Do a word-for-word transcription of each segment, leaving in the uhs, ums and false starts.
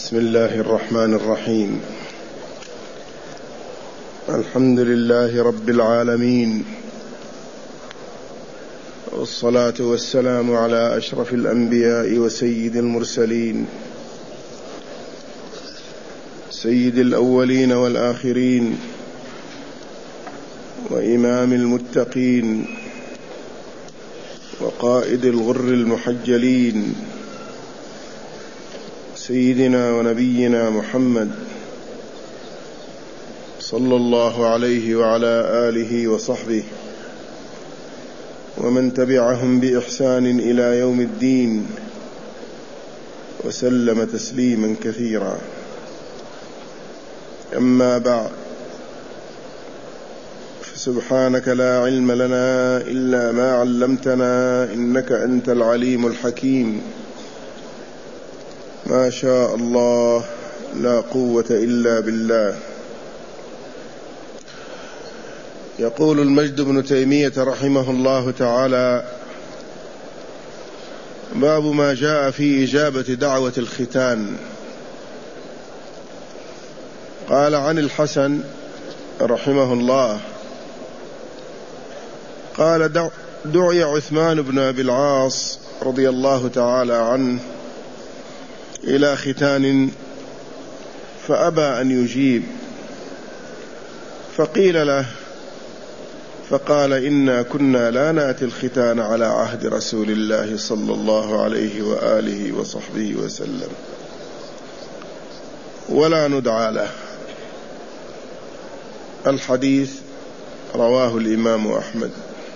بسم الله الرحمن الرحيم. الحمد لله رب العالمين، والصلاة والسلام على أشرف الأنبياء وسيد المرسلين، سيد الأولين والآخرين، وإمام المتقين، وقائد الغر المحجلين، سيدنا ونبينا محمد صلى الله عليه وعلى آله وصحبه ومن تبعهم بإحسان إلى يوم الدين، وسلم تسليما كثيرا. أما بعد، فسبحانك لا علم لنا إلا ما علمتنا، إنك أنت العليم الحكيم. ما شاء الله لا قوة إلا بالله. يقول المجد بن تيمية رحمه الله تعالى: باب ما جاء في إجابة دعوة الختان. قال عن الحسن رحمه الله قال: دعي عثمان بن أبي العاص رضي الله تعالى عنه إلى ختان فأبى أن يجيب، فقيل له فقال: إنا كنا لا نأتي الختان على عهد رسول الله صلى الله عليه وآله وصحبه وسلم، ولا ندعى له. الحديث رواه الإمام أحمد.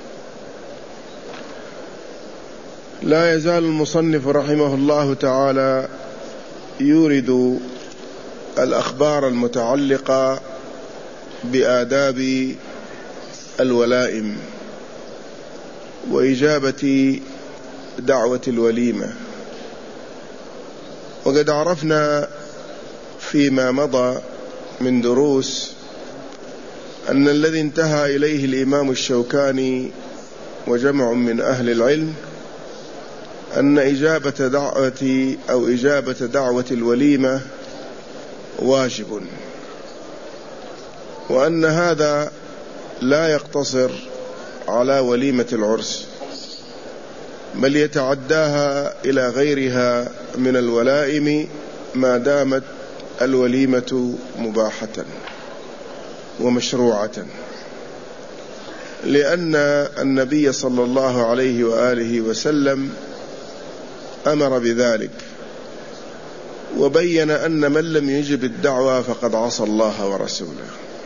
لا يزال المصنف رحمه الله تعالى يورد الأخبار المتعلقة بآداب الولائم وإجابة دعوة الوليمة. وقد عرفنا فيما مضى من دروس أن الذي انتهى إليه الإمام الشوكاني وجمع من أهل العلم أن إجابة دعوة أو إجابة دعوة الوليمة واجب، وأن هذا لا يقتصر على وليمة العرس، بل يتعداها إلى غيرها من الولائم ما دامت الوليمة مباحة ومشروعة، لأن النبي صلى الله عليه وآله وسلم أمر بذلك، وبين أن من لم يجب الدعوة فقد عصى الله ورسوله.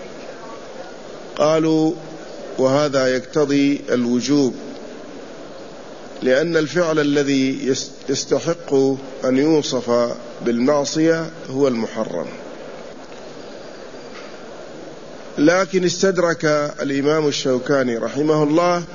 قالوا: وهذا يقتضي الوجوب، لأن الفعل الذي يستحق أن يوصف بالمعصية هو المحرم. لكن استدرك الإمام الشوكاني رحمه الله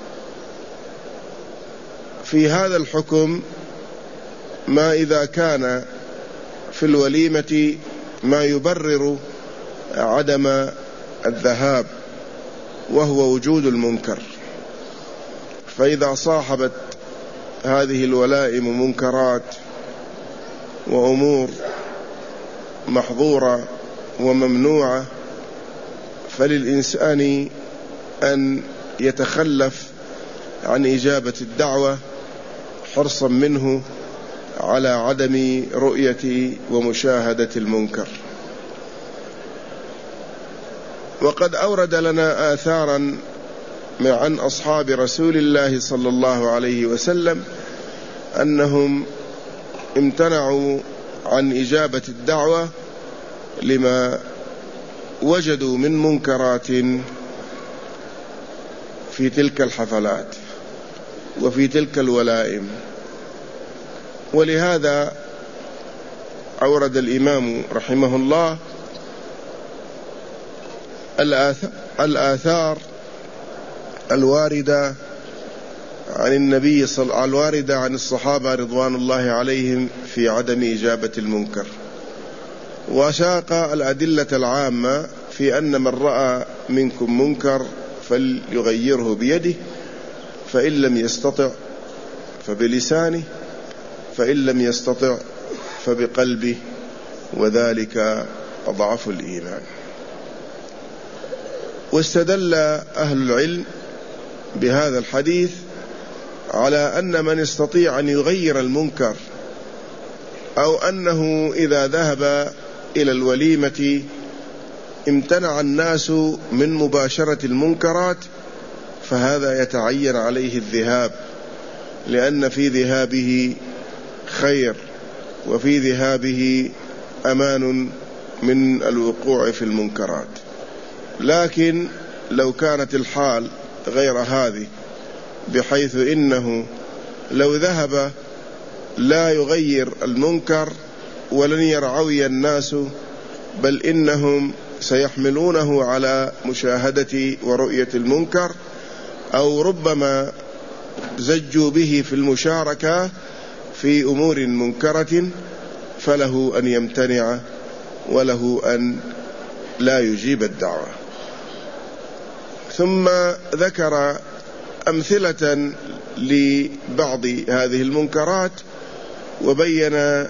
في هذا الحكم ما إذا كان في الوليمة ما يبرر عدم الذهاب، وهو وجود المنكر. فإذا صاحبت هذه الولائم منكرات وأمور محظورة وممنوعة، فللإنسان أن يتخلف عن إجابة الدعوة حرصا منه على عدم رؤية ومشاهدة المنكر. وقد أورد لنا آثارا عن أصحاب رسول الله صلى الله عليه وسلم أنهم امتنعوا عن إجابة الدعوة لما وجدوا من منكرات في تلك الحفلات وفي تلك الولائم. ولهذا أورد الإمام رحمه الله الآثار الواردة عن النبي صلى الواردة عن الصحابة رضوان الله عليهم في عدم إجابة المنكر، وساق الأدلة العامة في أن من رأى منكم منكر فليغيره بيده، فإن لم يستطع فبلسانه، فإن لم يستطع فبقلبه، وذلك أضعف الإيمان. واستدل أهل العلم بهذا الحديث على أن من استطيع أن يغير المنكر، أو أنه إذا ذهب إلى الوليمة امتنع الناس من مباشرة المنكرات، فهذا يتعين عليه الذهاب، لأن في ذهابه خير، وفي ذهابه أمان من الوقوع في المنكرات. لكن لو كانت الحال غير هذه، بحيث إنه لو ذهب لا يغير المنكر ولن يرعوي الناس، بل إنهم سيحملونه على مشاهدة ورؤية المنكر، أو ربما زجوا به في المشاركة في أمور منكرة، فله أن يمتنع وله أن لا يجيب الدعوة. ثم ذكر أمثلة لبعض هذه المنكرات، وبين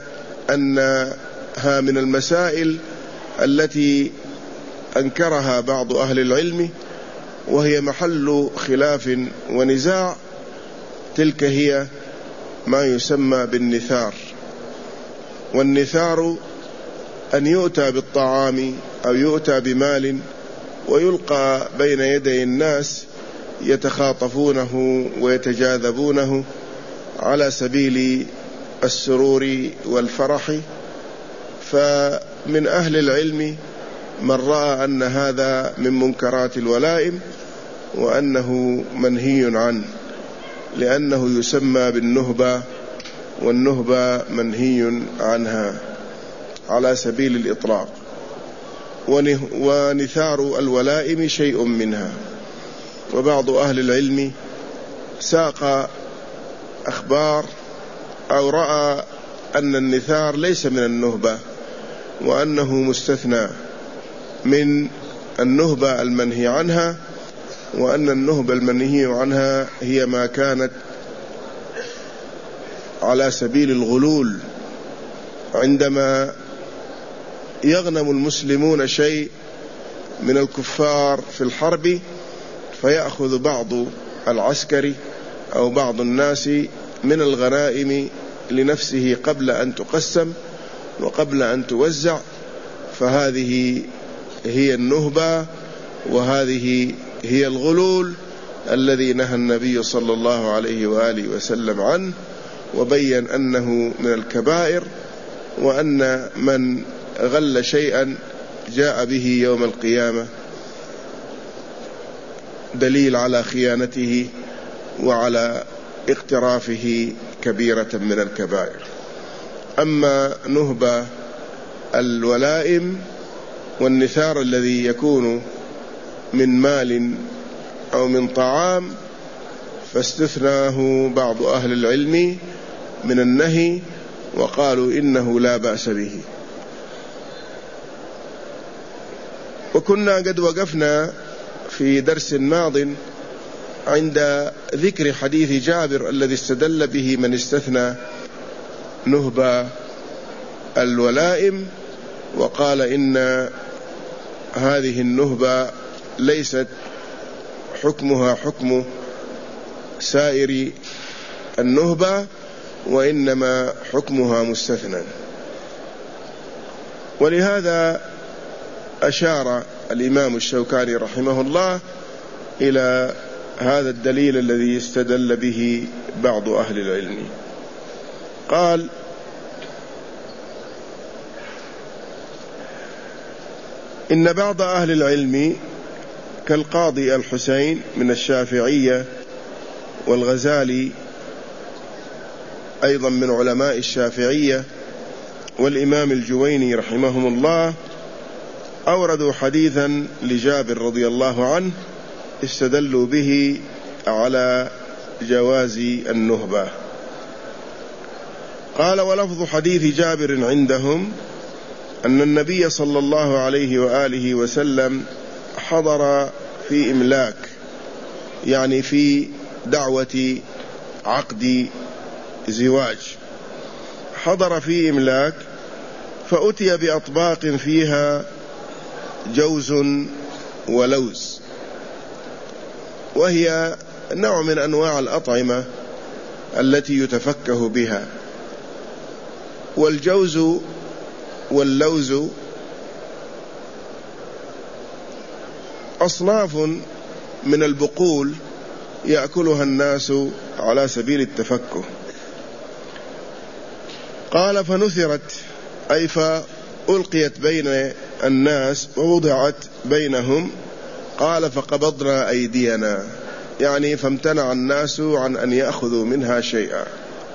أنها من المسائل التي أنكرها بعض أهل العلم، وهي محل خلاف ونزاع. تلك هي ما يسمى بالنثار. والنثار أن يؤتى بالطعام أو يؤتى بمال ويلقى بين يدي الناس يتخاطفونه ويتجاذبونه على سبيل السرور والفرح. فمن أهل العلم من رأى أن هذا من منكرات الولائم، وأنه منهي عنه، لأنه يسمى بالنهبة، والنهبة منهي عنها على سبيل الإطلاق، ونثار الولائم شيء منها. وبعض أهل العلم ساق أخبار أو رأى أن النثار ليس من النهبة، وأنه مستثنى من النهبة المنهي عنها، وأن النهبة المنهي عنها هي ما كانت على سبيل الغلول، عندما يغنم المسلمون شيء من الكفار في الحرب، فيأخذ بعض العسكري أو بعض الناس من الغنائم لنفسه قبل أن تقسم وقبل أن توزع، فهذه هي النهبة، وهذه هي الغلول الذي نهى النبي صلى الله عليه وآله وسلم عنه، وبين أنه من الكبائر، وأن من غل شيئا جاء به يوم القيامة دليل على خيانته وعلى اقترافه كبيرة من الكبائر. أما نهبة الولائم والنثار الذي يكون من مال أو من طعام، فاستثناه بعض أهل العلم من النهي، وقالوا إنه لا بأس به. وكنا قد وقفنا في درس ماض عند ذكر حديث جابر الذي استدل به من استثنى نهبة الولائم، وقال إن هذه النهبة ليست حكمها حكم سائر النهبة، وإنما حكمها مستثنى. ولهذا أشار الإمام الشوكاني رحمه الله إلى هذا الدليل الذي استدل به بعض أهل العلم. قال: إن بعض أهل العلم كالقاضي الحسين من الشافعية، والغزالي أيضا من علماء الشافعية، والإمام الجويني رحمهم الله، أوردوا حديثا لجابر رضي الله عنه استدلوا به على جواز النهبة. قال: ولفظ حديث جابر عندهم أن النبي صلى الله عليه وآله وسلم حضر في إملاك، يعني في دعوة عقد زواج، حضر في إملاك فأتي بأطباق فيها جوز ولوز، وهي نوع من أنواع الأطعمة التي يتفكه بها. والجوز واللوز أصناف من البقول يأكلها الناس على سبيل التفكه. قال فنثرت، أي فألقيت بين الناس ووضعت بينهم. قال فقبضنا أيدينا، يعني فامتنع الناس عن أن يأخذوا منها شيئا.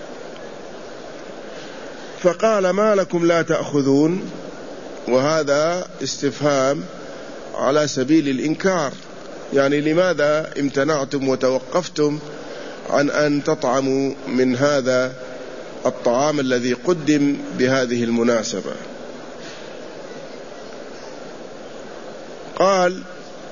فقال ما لكم لا تأخذون، وهذا استفهام على سبيل الإنكار، يعني لماذا امتنعتم وتوقفتم عن أن تطعموا من هذا الطعام الذي قدم بهذه المناسبة؟ قال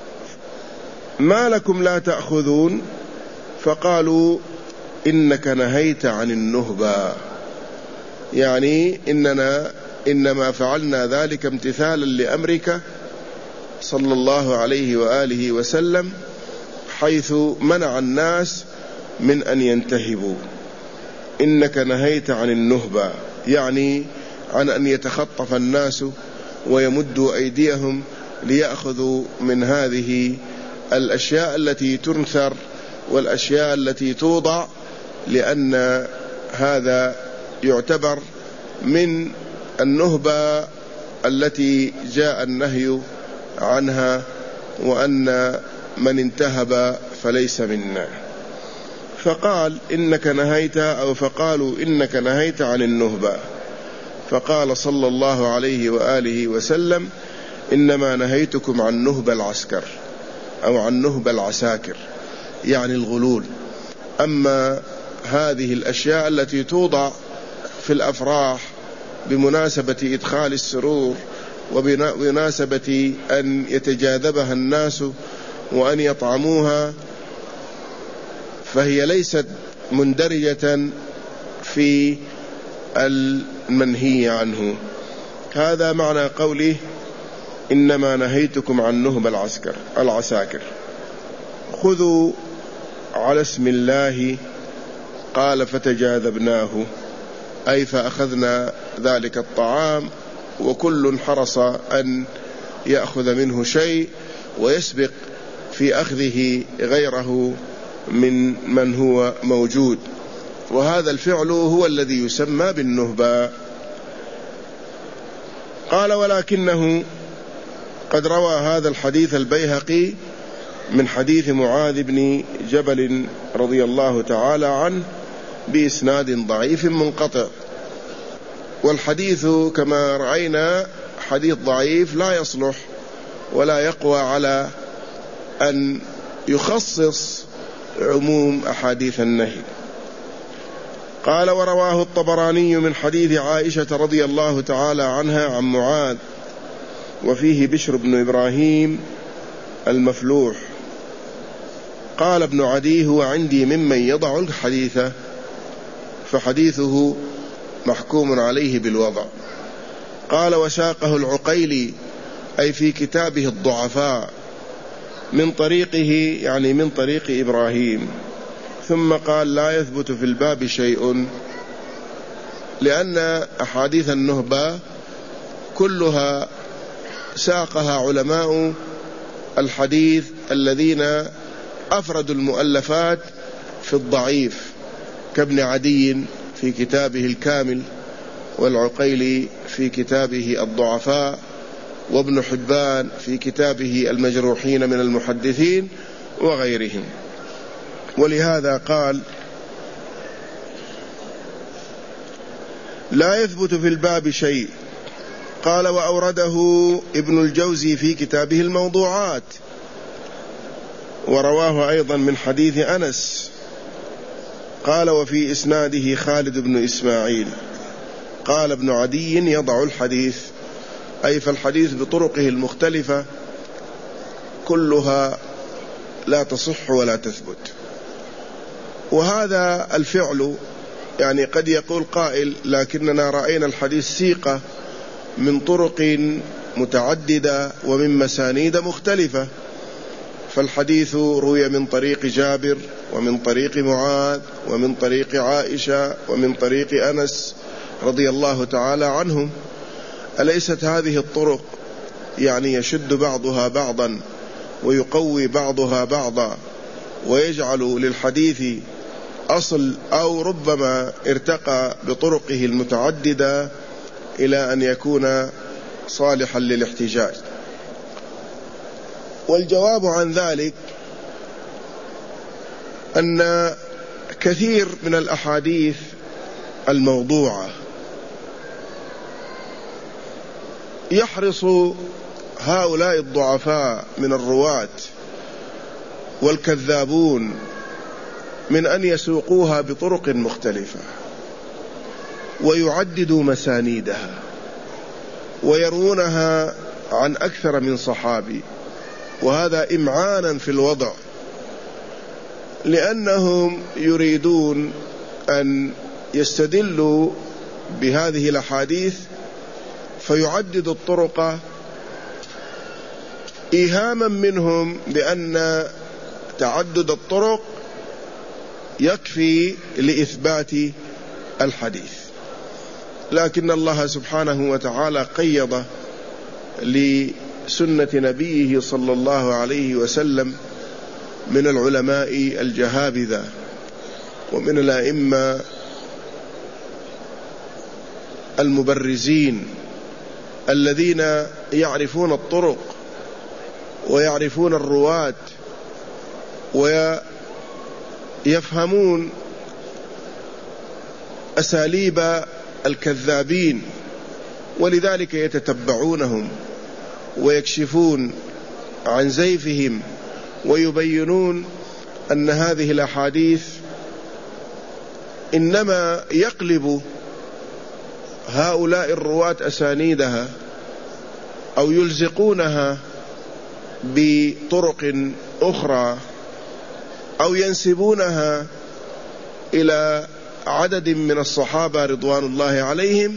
ما لكم لا تأخذون، فقالوا إنك نهيت عن النهبة، يعني إننا إنما فعلنا ذلك امتثالا لأمرك صلى الله عليه وآله وسلم، حيث منع الناس من أن ينتهبوا. إنك نهيت عن النهبة، يعني عن أن يتخطف الناس ويمدوا أيديهم ليأخذوا من هذه الأشياء التي تنثر والأشياء التي توضع، لأن هذا يعتبر من النهبة التي جاء النهي عنها، وأن من انتهب فليس منا. فقال إنك نهيت، أو فقالوا إنك نهيت عن النهبة. فقال صلى الله عليه وآله وسلم إنما نهيتكم عن نهب العسكر، أو عن نهب العساكر، يعني الغلول. أما هذه الأشياء التي توضع في الأفراح بمناسبة إدخال السرور وبمناسبة أن يتجاذبها الناس وأن يطعموها، فهي ليست مندرجة في المنهي عنه. هذا معنى قوله إنما نهيتكم عن نهب العسكر العساكر. خذوا على اسم الله، قال فتجاذبناه، أي فأخذنا ذلك الطعام، وكل حرص أن يأخذ منه شيء ويسبق في أخذه غيره من من هو موجود. وهذا الفعل هو الذي يسمى بالنهبة. قال ولكنه قد روى هذا الحديث البيهقي من حديث معاذ بن جبل رضي الله تعالى عنه بإسناد ضعيف منقطع. والحديث كما رأينا حديث ضعيف لا يصلح ولا يقوى على أن يخصص عموم أحاديث النهي. قال ورواه الطبراني من حديث عائشة رضي الله تعالى عنها عن معاذ، وفيه بشر بن إبراهيم المفلوح. قال ابن عدي هو عندي ممن يضع الحديث، فحديثه محكوم عليه بالوضع. قال وساقه العقيلي، أي في كتابه الضعفاء، من طريقه، يعني من طريق إبراهيم. ثم قال لا يثبت في الباب شيء، لأن أحاديث النهبة كلها ساقها علماء الحديث الذين أفردوا المؤلفات في الضعيف، كابن عدي في كتابه الكامل، والعقيلي في كتابه الضعفاء، وابن حبان في كتابه المجروحين من المحدثين وغيرهم. ولهذا قال لا يثبت في الباب شيء. قال وأورده ابن الجوزي في كتابه الموضوعات، ورواه أيضا من حديث أنس. قال وفي إسناده خالد بن إسماعيل. قال ابن عدي يضع الحديث، أي فالحديث بطرقه المختلفة كلها لا تصح ولا تثبت. وهذا الفعل، يعني قد يقول قائل لكننا رأينا الحديث سيقة من طرق متعددة ومن مسانيد مختلفة. فالحديث روي من طريق جابر، ومن طريق معاذ، ومن طريق عائشة، ومن طريق أنس رضي الله تعالى عنهم. أليست هذه الطرق يعني يشد بعضها بعضا ويقوي بعضها بعضا ويجعل للحديث أصل، أو ربما ارتقى بطرقه المتعددة إلى أن يكون صالحا للاحتجاج؟ والجواب عن ذلك أن كثير من الأحاديث الموضوعة يحرص هؤلاء الضعفاء من الرواة والكذابون من أن يسوقوها بطرق مختلفة ويعددوا مسانيدها ويروونها عن أكثر من صحابي، وهذا إمعانا في الوضع، لأنهم يريدون أن يستدلوا بهذه الأحاديث فيعددوا الطرق إيهاما منهم بأن تعدد الطرق يكفي لإثبات الحديث. لكن الله سبحانه وتعالى قيض لسنة نبيه صلى الله عليه وسلم من العلماء الجهابذة ومن الأئمة المبرزين الذين يعرفون الطرق ويعرفون الرواة ويفهمون أساليب الكذابين، ولذلك يتتبعونهم ويكشفون عن زيفهم ويبينون أن هذه الأحاديث إنما يقلب هؤلاء الرواة أسانيدها أو يلزقونها بطرق أخرى أو ينسبونها إلى عدد من الصحابة رضوان الله عليهم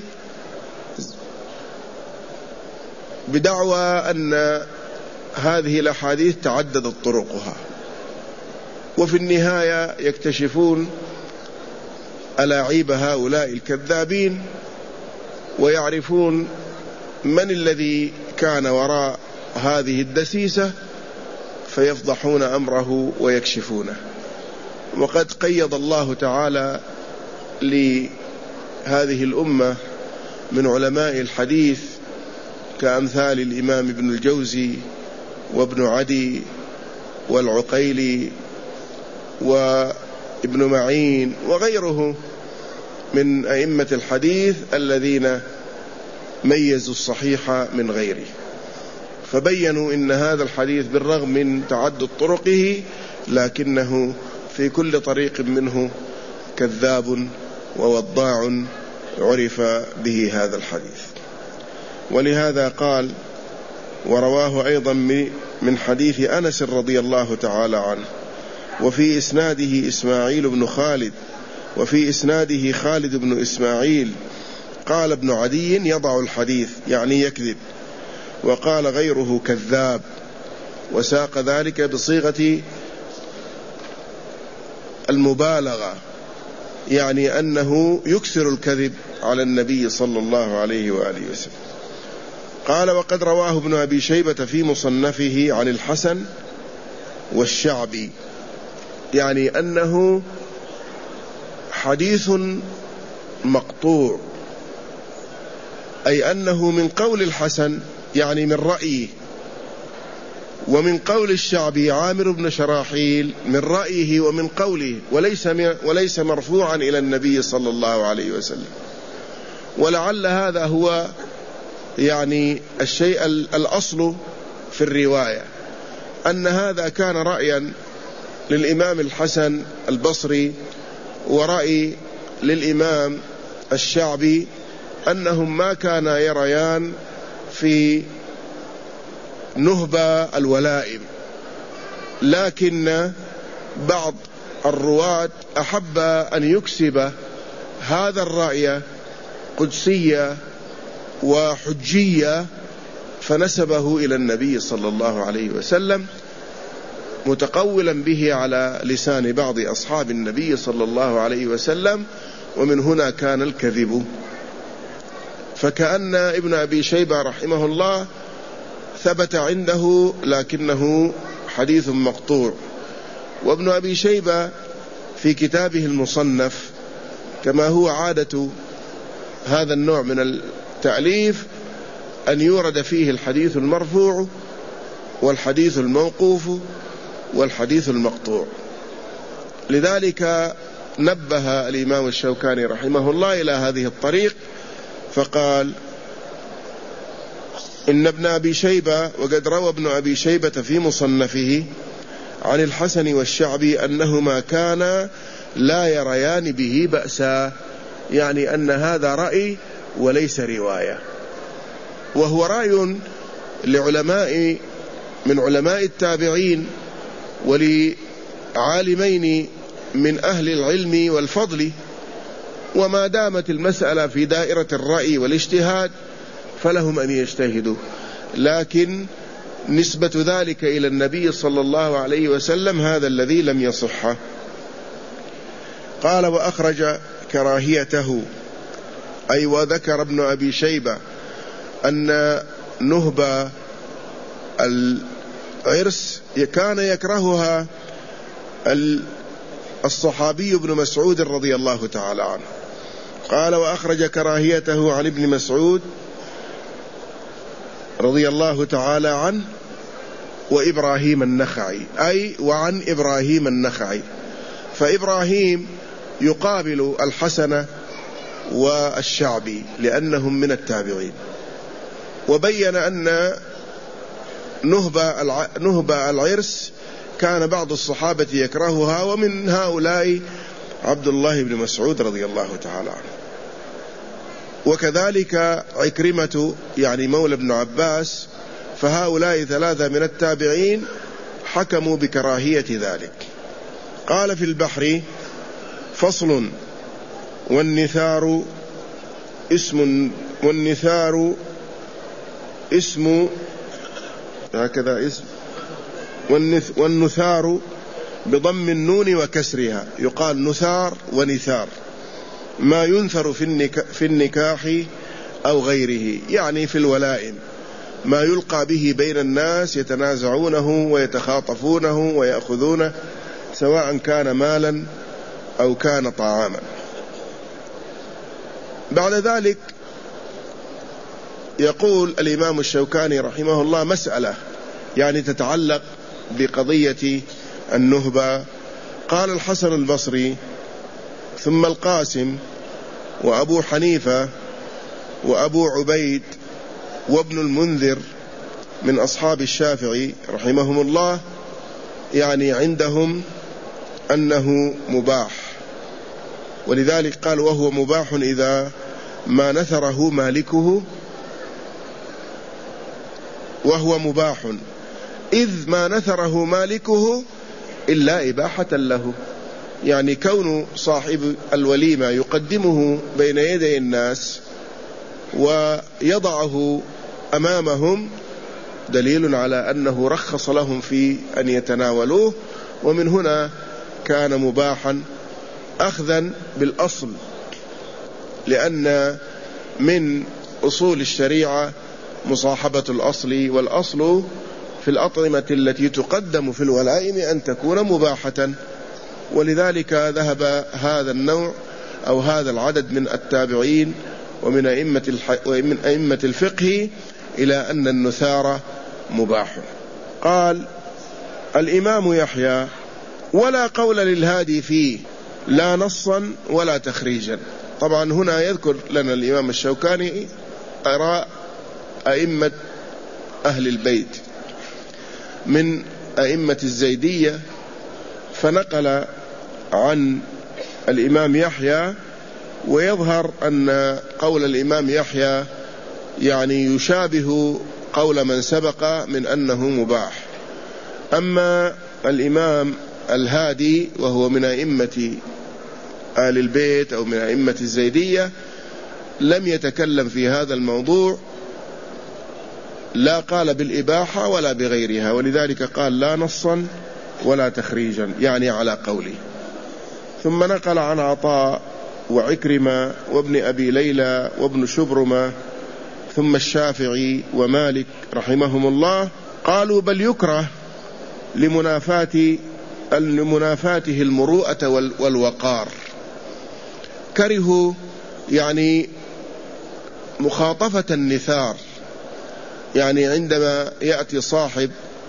بدعوى أن هذه الأحاديث تعددت طرقها، وفي النهاية يكتشفون ألاعيب هؤلاء الكذابين ويعرفون من الذي كان وراء هذه الدسيسة فيفضحون أمره ويكشفونه. وقد قيض الله تعالى لهذه الأمة من علماء الحديث كأمثال الإمام ابن الجوزي وابن عدي والعقيلي وابن معين وغيره من أئمة الحديث الذين ميزوا الصحيح من غيره، فبينوا إن هذا الحديث بالرغم من تعدد طرقه لكنه في كل طريق منه كذاب ووضاع عرف به هذا الحديث. ولهذا قال: ورواه أيضا من حديث أنس رضي الله تعالى عنه: وفي إسناده إسماعيل بن خالد، وفي إسناده خالد بن إسماعيل. قال ابن عدي: يضع الحديث يعني يكذب. وقال غيره: كذاب، وساق ذلك بصيغة المبالغة، يعني أنه يكثر الكذب على النبي صلى الله عليه وآله وسلم. قال: وقد رواه ابن أبي شيبة في مصنفه عن الحسن والشعبي، يعني أنه حديث مقطوع، أي أنه من قول الحسن يعني من رأيه، ومن قول الشعبي عامر بن شراحيل من رأيه ومن قوله، وليس وليس مرفوعا إلى النبي صلى الله عليه وسلم. ولعل هذا هو يعني الشيء الأصل في الرواية، أن هذا كان رأيا للإمام الحسن البصري ورأي للإمام الشعبي، أنهم ما كان يريان في نهبة الولائم، لكن بعض الرواة أحب أن يكسب هذا الرأي قدسية وحجية، فنسبه إلى النبي صلى الله عليه وسلم متقولا به على لسان بعض أصحاب النبي صلى الله عليه وسلم، ومن هنا كان الكذب. فكأن ابن أبي شيبة رحمه الله ثبت عنده لكنه حديث مقطوع. وابن أبي شيبة في كتابه المصنف كما هو عادة هذا النوع من التأليف أن يورد فيه الحديث المرفوع والحديث الموقوف والحديث المقطوع. لذلك نبه الإمام الشوكاني رحمه الله إلى هذه الطريق فقال: إن ابن أبي شيبة، وقد روى ابن أبي شيبة في مصنفه عن الحسن والشعبي أنهما كانا لا يريان به بأسا، يعني أن هذا رأي وليس رواية، وهو رأي لعلماء من علماء التابعين ولعالمين من أهل العلم والفضل. وما دامت المسألة في دائرة الرأي والاجتهاد فلهم أن يجتهدوا، لكن نسبة ذلك إلى النبي صلى الله عليه وسلم هذا الذي لم يصح. قال: وأخرج كراهيته، أي وذكر ابن أبي شيبة أن نهب العرس كان يكرهها الصحابي ابن مسعود رضي الله تعالى عنه. قال: وأخرج كراهيته عن ابن مسعود رضي الله تعالى عنه وإبراهيم النخعي، أي وعن إبراهيم النخعي، فإبراهيم يقابل الحسن والشعبي لأنهم من التابعين. وبين أن نهب العرس كان بعض الصحابة يكرهها، ومن هؤلاء عبد الله بن مسعود رضي الله تعالى عنه، وكذلك عكرمة يعني مولى ابن عباس. فهؤلاء ثلاثة من التابعين حكموا بكراهية ذلك. قال في البحر: فصل: والنثار اسم والنثار اسم هكذا اسم والنثار بضم النون وكسرها، يقال نثار ونثار، ما ينثر في النكاح أو غيره، يعني في الولائم، ما يلقى به بين الناس يتنازعونه ويتخاطفونه ويأخذونه، سواء كان مالا أو كان طعاما. بعد ذلك يقول الإمام الشوكاني رحمه الله مسألة يعني تتعلق بقضية النهبة. قال: الحسن البصري ثم القاسم وأبو حنيفة وأبو عبيد وابن المنذر من أصحاب الشافعي رحمهم الله، يعني عندهم أنه مباح، ولذلك قال: وهو مباح إذا ما نثره مالكه، وهو مباح إذ ما نثره مالكه إلا إباحة له، يعني كون صاحب الوليمة يقدمه بين يدي الناس ويضعه أمامهم دليل على أنه رخص لهم في أن يتناولوه، ومن هنا كان مباحا أخذا بالأصل، لأن من أصول الشريعة مصاحبة الأصل، والأصل في الأطعمة التي تقدم في الولائم أن تكون مباحة. ولذلك ذهب هذا النوع أو هذا العدد من التابعين ومن أئمة الح... ومن أئمة الفقه إلى أن النثار مباح. قال الإمام يحيى: ولا قول للهادي فيه، لا نصا ولا تخريجا. طبعا هنا يذكر لنا الإمام الشوكاني آراء أئمة أهل البيت من أئمة الزيدية، فنقل عن الإمام يحيى، ويظهر أن قول الإمام يحيى يعني يشابه قول من سبق من أنه مباح. أما الإمام الهادي وهو من أئمة آل البيت أو من أئمة الزيدية لم يتكلم في هذا الموضوع، لا قال بالإباحة ولا بغيرها، ولذلك قال لا نصا ولا تخريجا، يعني على قوله. ثم نقل عن عطاء وعكرمة وابن أبي ليلى وابن شبرمة ثم الشافعي ومالك رحمهم الله قالوا بل يكره لمنافاة لمنافاته المروءة والوقار. كرهوا يعني مخاطفة النثار، يعني عندما يأتي صاحب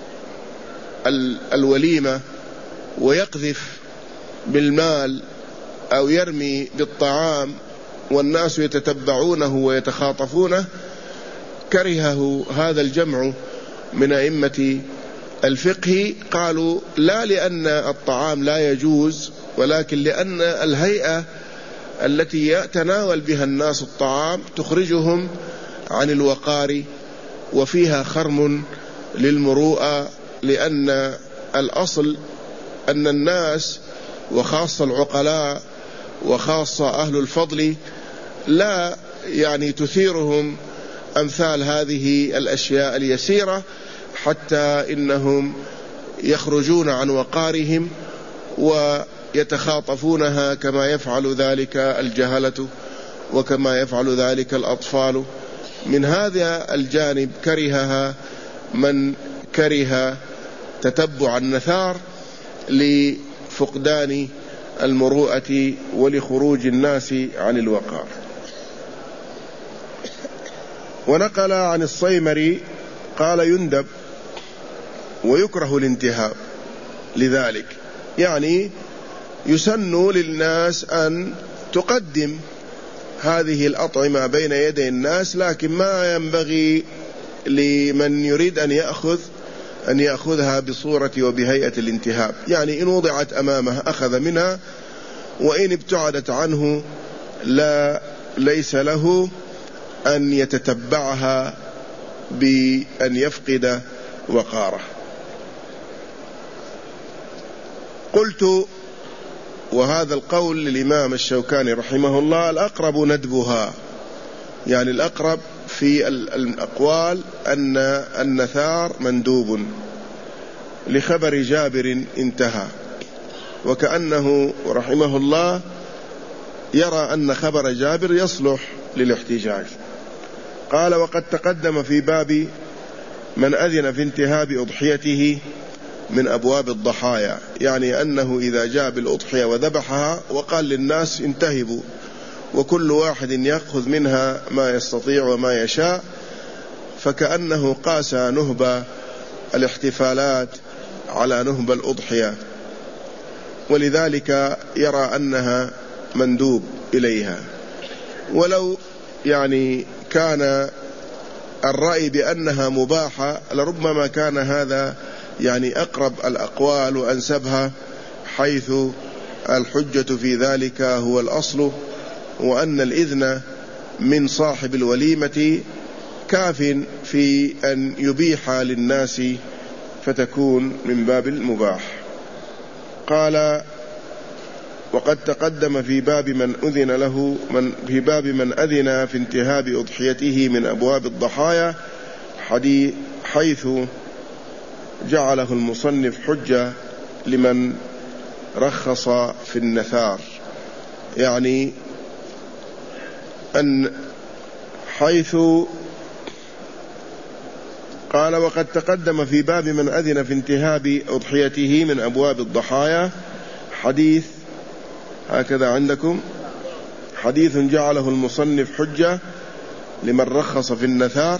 الوليمة ويقذف بالمال أو يرمي بالطعام والناس يتتبعونه ويتخاطفونه، كرهه هذا الجمع من أئمة الفقه. قالوا لا لأن الطعام لا يجوز، ولكن لأن الهيئة التي يتناول بها الناس الطعام تخرجهم عن الوقار وفيها خرم للمروءة، لأن الأصل أن الناس وخاصة العقلاء وخاصة أهل الفضل لا يعني تثيرهم أمثال هذه الأشياء اليسيرة، حتى إنهم يخرجون عن وقارهم ويتخاطفونها كما يفعل ذلك الجهلة وكما يفعل ذلك الأطفال. من هذا الجانب كرهها من كره تتبع النثار لفقدان المروءة ولخروج الناس عن الوقار. ونقل عن الصيمري قال يندب ويكره الانتهاب لذلك، يعني يسن للناس أن تقدم هذه الأطعمة بين يدي الناس، لكن ما ينبغي لمن يريد أن يأخذ أن يأخذها بصورة وبهيئة الانتهاب، يعني إن وضعت أمامه أخذ منها، وإن ابتعدت عنه لا ليس له أن يتتبعها بأن يفقد وقاره. قلت وهذا القول للإمام الشوكاني رحمه الله الأقرب ندبها، يعني الأقرب في الأقوال أن النثار مندوب لخبر جابر انتهى، وكأنه رحمه الله يرى أن خبر جابر يصلح للاحتجاج. قال وقد تقدم في باب من أذن في انتهاب أضحيته من أبواب الضحايا، يعني أنه إذا جاء بالأضحية وذبحها وقال للناس انتهبوا وكل واحد يأخذ منها ما يستطيع وما يشاء، فكأنه قاس نهب الاحتفالات على نهب الأضحية، ولذلك يرى أنها مندوب إليها. ولو يعني كان الرأي بأنها مباحة لربما كان هذا يعني أقرب الأقوال وأنسبها، حيث الحجة في ذلك هو الأصل، وأن الإذن من صاحب الوليمة كاف في أن يبيح للناس فتكون من باب المباح. قال وقد تقدم في باب من أذن له من في باب من أذن في انتهاب أضحيته من أبواب الضحايا حديث حيث جعله المصنف حجة لمن رخص في النثار، يعني أن حيث قال وقد تقدم في باب من أذن في انتهاب أضحيته من أبواب الضحايا حديث، هكذا عندكم، حديث جعله المصنف حجة لمن رخص في النثار،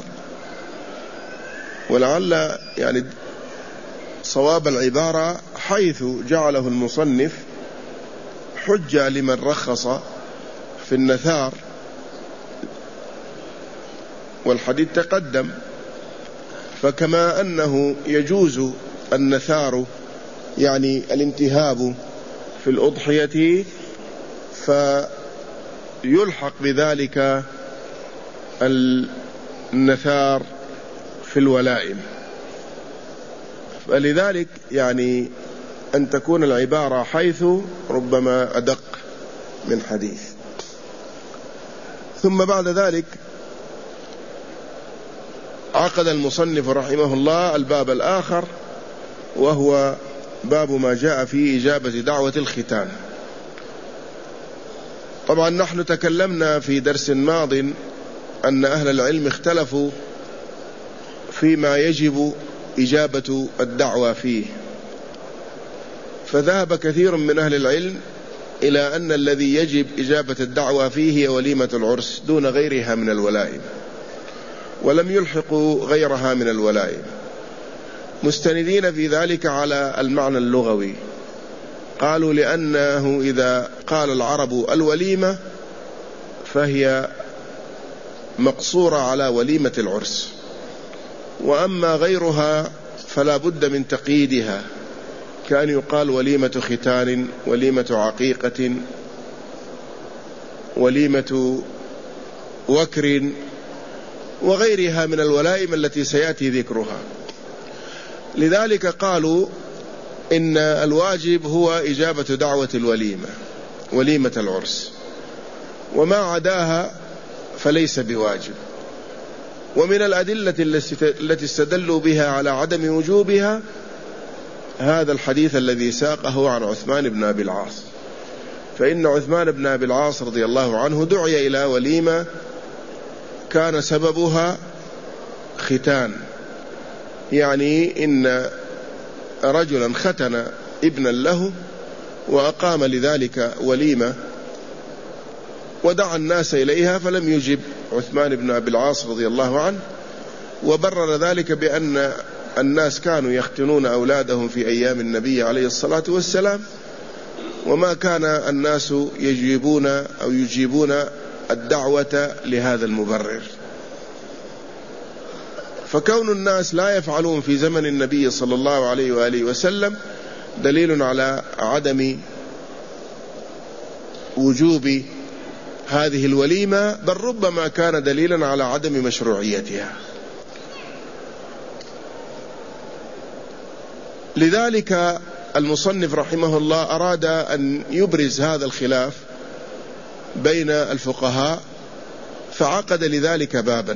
ولعل يعني صواب العبارة حيث جعله المصنف حجة لمن رخص في النثار، والحديث تقدم. فكما أنه يجوز النثار يعني الانتهاب في الأضحية، فيلحق بذلك النثار في الولائم، فلذلك يعني أن تكون العبارة حيث ربما أدق من حديث. ثم بعد ذلك عقد المصنف رحمه الله الباب الآخر، وهو باب ما جاء في إجابة دعوة الختان. طبعا نحن تكلمنا في درس ماض أن أهل العلم اختلفوا فيما يجب إجابة الدعوة فيه، فذهب كثير من أهل العلم إلى أن الذي يجب إجابة الدعوة فيه هي وليمة العرس دون غيرها من الولائم، ولم يلحقوا غيرها من الولائم، مستندين في ذلك على المعنى اللغوي. قالوا لأنه إذا قال العرب الوليمة فهي مقصورة على وليمة العرس، وأما غيرها فلا بد من تقييدها، كان يقال وليمة ختان، وليمة عقيقة، وليمة وكر، وغيرها من الولائم التي سيأتي ذكرها. لذلك قالوا إن الواجب هو إجابة دعوة الوليمة، وليمة العرس، وما عداها فليس بواجب. ومن الأدلة التي استدلوا بها على عدم وجوبها هذا الحديث الذي ساقه عن عثمان بن أبي العاص، فإن عثمان بن أبي العاص رضي الله عنه دعي إلى وليمة كان سببها ختان، يعني إن رجلا ختن ابنا له وأقام لذلك وليمة ودعا الناس إليها، فلم يجب عثمان بن أبي العاص رضي الله عنه، وبرر ذلك بأن الناس كانوا يختنون أولادهم في أيام النبي عليه الصلاة والسلام، وما كان الناس يجيبون أو يجيبون الدعوة لهذا المبرر. فكون الناس لا يفعلون في زمن النبي صلى الله عليه وآله وسلم دليل على عدم وجوب هذه الوليمة، بل ربما كان دليلا على عدم مشروعيتها. لذلك المصنف رحمه الله أراد أن يبرز هذا الخلاف بين الفقهاء، فعقد لذلك بابا.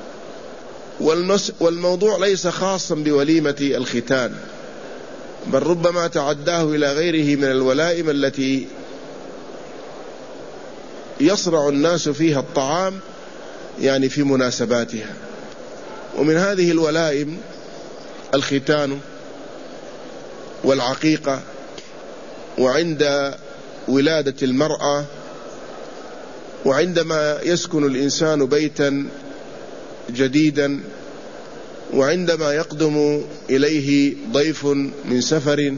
والموضوع ليس خاصا بوليمة الختان، بل ربما تعداه إلى غيره من الولائم التي يصنع الناس فيها الطعام، يعني في مناسباتها. ومن هذه الولائم الختان والعقيقة، وعند ولادة المرأة، وعندما يسكن الإنسان بيتا جديدا، وعندما يقدم إليه ضيف من سفر،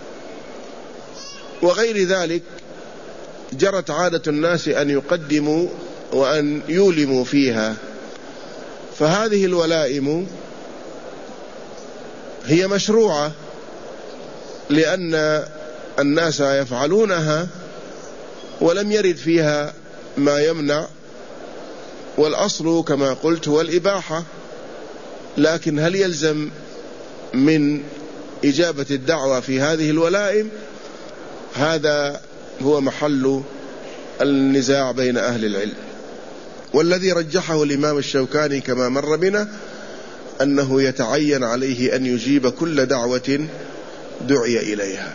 وغير ذلك. جرت عادة الناس أن يقدموا وأن يولموا فيها، فهذه الولائم هي مشروعة لأن الناس يفعلونها ولم يرد فيها ما يمنع، والأصل كما قلت هو الإباحة. لكن هل يلزم من إجابة الدعوة في هذه الولائم؟ هذا هو محل النزاع بين أهل العلم، والذي رجحه الإمام الشوكاني كما مر بنا أنه يتعين عليه أن يجيب كل دعوة دعي إليها،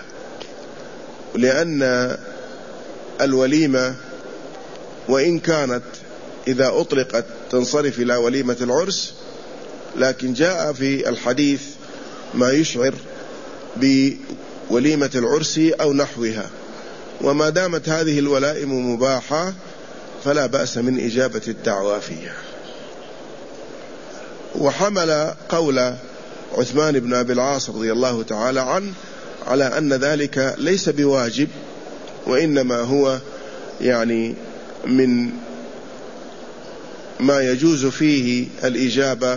لأن الوليمة وإن كانت إذا أطلقت تنصرف إلى وليمة العرس، لكن جاء في الحديث ما يشعر بوليمة العرس أو نحوها، وما دامت هذه الولائم مباحة فلا بأس من إجابة الدعوة فيها. وحمل قول عثمان بن أبي العاص رضي الله تعالى عنه على أن ذلك ليس بواجب، وإنما هو يعني من ما يجوز فيه الإجابة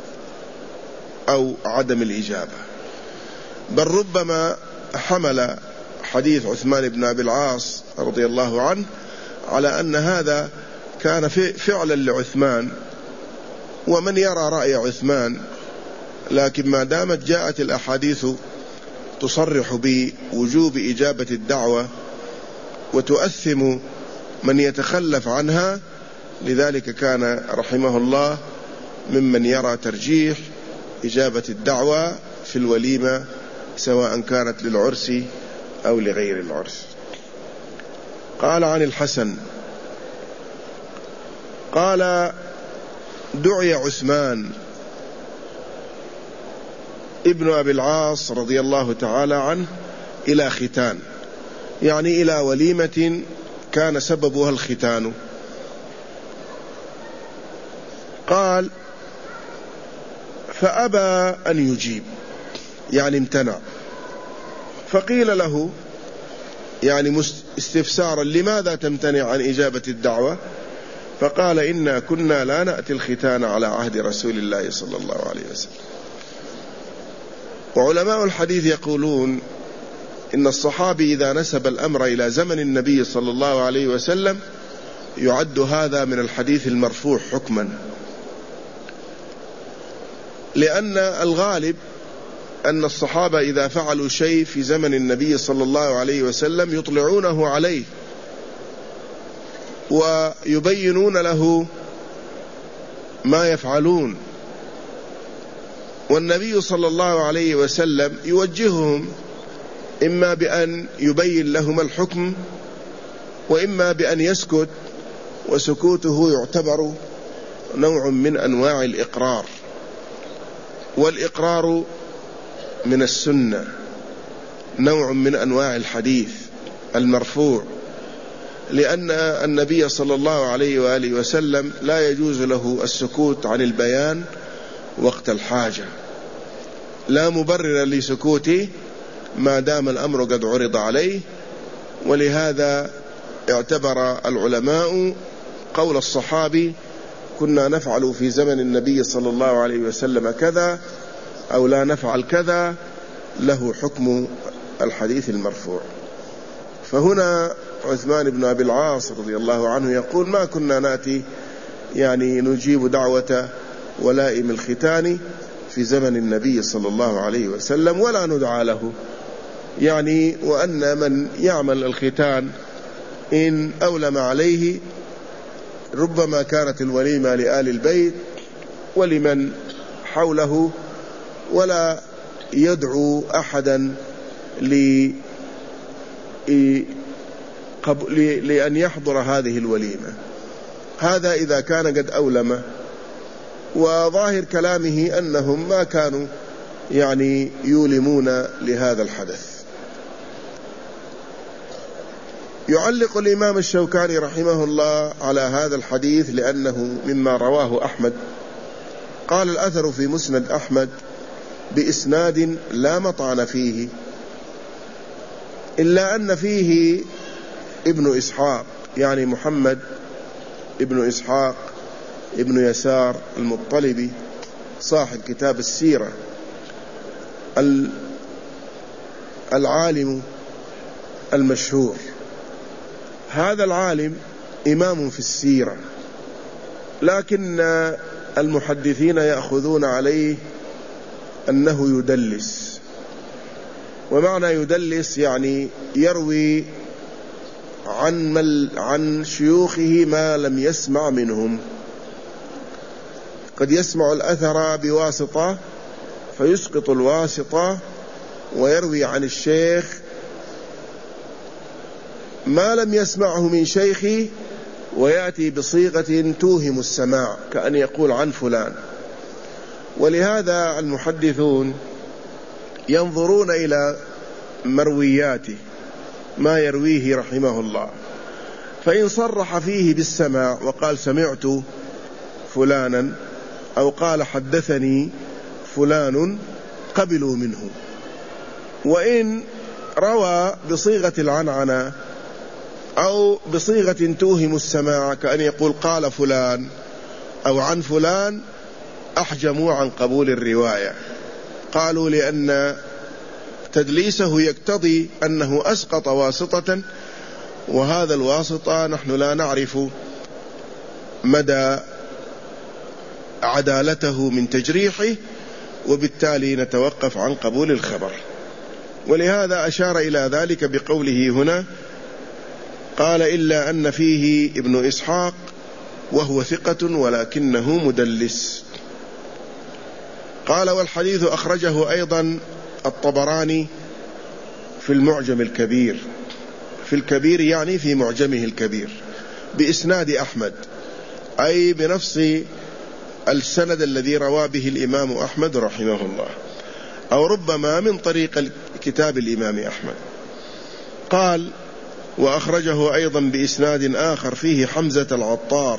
أو عدم الإجابة. بل ربما حمل حديث عثمان بن أبي العاص رضي الله عنه على أن هذا كان فعلا لعثمان، ومن يرى رأي عثمان، لكن ما دامت جاءت الأحاديث تصرح بوجوب إجابة الدعوة وتؤثم من يتخلف عنها، لذلك كان رحمه الله ممن يرى ترجيح إجابة الدعوة في الوليمة سواء كانت للعرس أو لغير العرس. قال عن الحسن قال دعي عثمان ابن أبي العاص رضي الله تعالى عنه إلى ختان، يعني إلى وليمة كان سببها الختان. قال فأبى أن يجيب، يعني امتنع. فقيل له يعني استفسارا لماذا تمتنع عن إجابة الدعوة؟ فقال إنا كنا لا نأتي الختان على عهد رسول الله صلى الله عليه وسلم. وعلماء الحديث يقولون إن الصحابي إذا نسب الأمر إلى زمن النبي صلى الله عليه وسلم يعد هذا من الحديث المرفوع حكما، لأن الغالب أن الصحابة إذا فعلوا شيء في زمن النبي صلى الله عليه وسلم يطلعونه عليه ويبينون له ما يفعلون، والنبي صلى الله عليه وسلم يوجههم إما بأن يبين لهم الحكم وإما بأن يسكت، وسكوته يعتبر نوع من أنواع الإقرار، والإقرار من السنة نوع من أنواع الحديث المرفوع، لأن النبي صلى الله عليه وآله وسلم لا يجوز له السكوت عن البيان وقت الحاجة، لا مبرر لسكوته ما دام الأمر قد عرض عليه. ولهذا اعتبر العلماء قول الصحابي كنا نفعل في زمن النبي صلى الله عليه وسلم كذا أو لا نفعل كذا له حكم الحديث المرفوع. فهنا عثمان بن أبي العاص رضي الله عنه يقول ما كنا نأتي يعني نجيب دعوة ولائم الختان في زمن النبي صلى الله عليه وسلم ولا ندعى له، يعني وأن من يعمل الختان إن أولم عليه ربما كانت الوليمة لآل البيت ولمن حوله، ولا يدعو أحدا لأن يحضر هذه الوليمة. هذا إذا كان قد أولم. وظاهر كلامه أنهم ما كانوا يعني يولمون لهذا الحدث. يعلق الإمام الشوكاني رحمه الله على هذا الحديث لأنه مما رواه أحمد. قال الأثر في مسند أحمد بإسناد لا مطعن فيه، إلا أن فيه ابن إسحاق، يعني محمد ابن إسحاق ابن يسار المطلبي صاحب كتاب السيرة العالم المشهور. هذا العالم إمام في السيرة، لكن المحدثين يأخذون عليه أنه يدلس. ومعنى يدلس يعني يروي عن, مل عن شيوخه ما لم يسمع منهم. قد يسمع الأثر بواسطة فيسقط الواسطة ويروي عن الشيخ ما لم يسمعه من شيخه ويأتي بصيغة توهم السماع كأن يقول عن فلان. ولهذا المحدثون ينظرون إلى مروياته ما يرويه رحمه الله، فإن صرح فيه بالسماع وقال سمعت فلانا أو قال حدثني فلان قبلوا منه، وإن روى بصيغة العنعنة أو بصيغة توهم السماع كأن يقول قال فلان أو عن فلان أحجموا عن قبول الرواية. قالوا لأن تدليسه يقتضي أنه أسقط واسطة، وهذا الواسطة نحن لا نعرف مدى عدالته من تجريحه، وبالتالي نتوقف عن قبول الخبر. ولهذا أشار إلى ذلك بقوله هنا قال إلا أن فيه ابن إسحاق وهو ثقة ولكنه مدلس. قال والحديث أخرجه أيضا الطبراني في المعجم الكبير، في الكبير يعني في معجمه الكبير، بإسناد أحمد، أي بنفس السند الذي روى به الإمام أحمد رحمه الله، أو ربما من طريق كتاب الإمام أحمد. قال وأخرجه أيضا بإسناد آخر فيه حمزة العطار،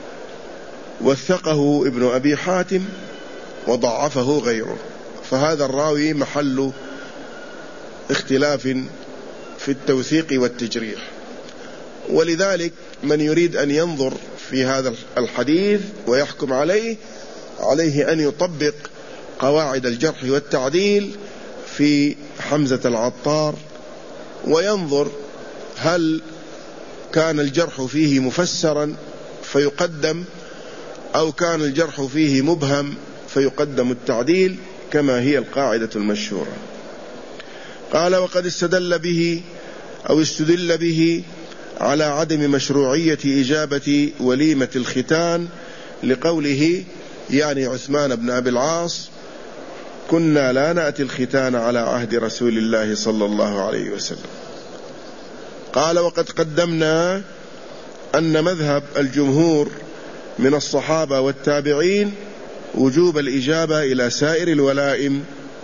وثقه ابن أبي حاتم وضعفه غيره، فهذا الراوي محل اختلاف في التوثيق والتجريح. ولذلك من يريد أن ينظر في هذا الحديث ويحكم عليه عليه أن يطبق قواعد الجرح والتعديل في حمزة العطار، وينظر هل كان الجرح فيه مفسرا فيقدم، أو كان الجرح فيه مبهم فيقدم التعديل، كما هي القاعدة المشهورة. قال وقد استدل به أو استدل به على عدم مشروعية إجابة وليمة الختان لقوله يعني عثمان بن أبي العاص كنا لا نأتي الختان على عهد رسول الله صلى الله عليه وسلم. قال وقد قدمنا أن مذهب الجمهور من الصحابة والتابعين وجوب الإجابة إلى سائر الولائم،